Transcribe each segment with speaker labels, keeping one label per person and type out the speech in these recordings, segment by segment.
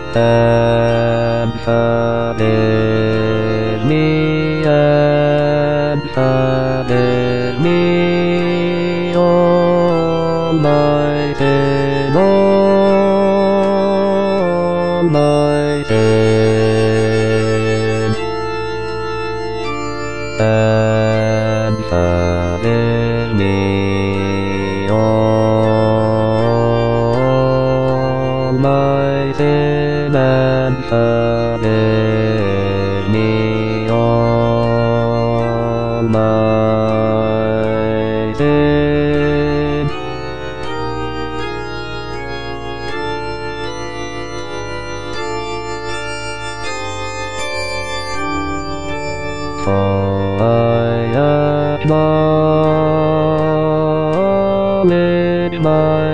Speaker 1: and forgive me, all my sin, all my sin, and forgive me, all my sin, and forgive me, all my sin. For I acknowledge my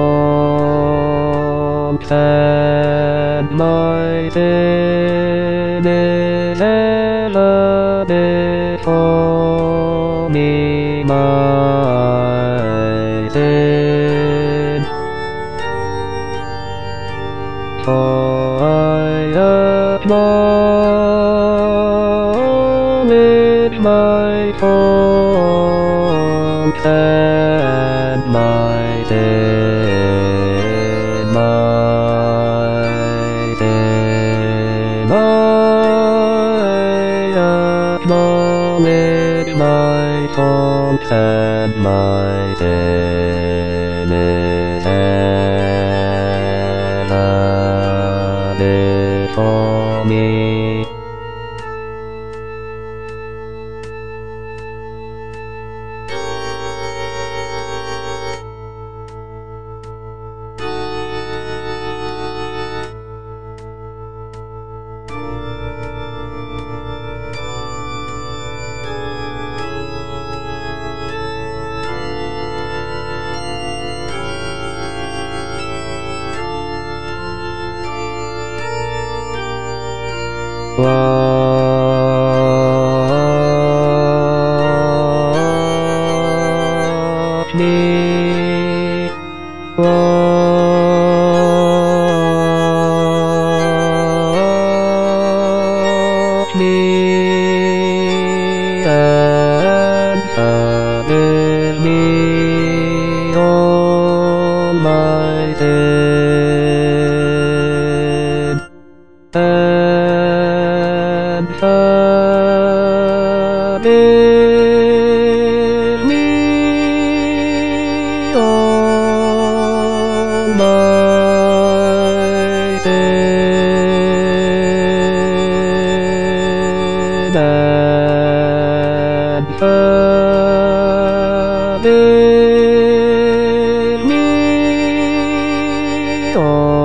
Speaker 1: faults, and my sin is ever before me, my sin. For I acknowledge my faults, and my sin, my sin. I acknowledge my faults, and my sin is ever before me. Wash me, wash me, and forgive me all my sin, and forgive me all my sin, and forgive me all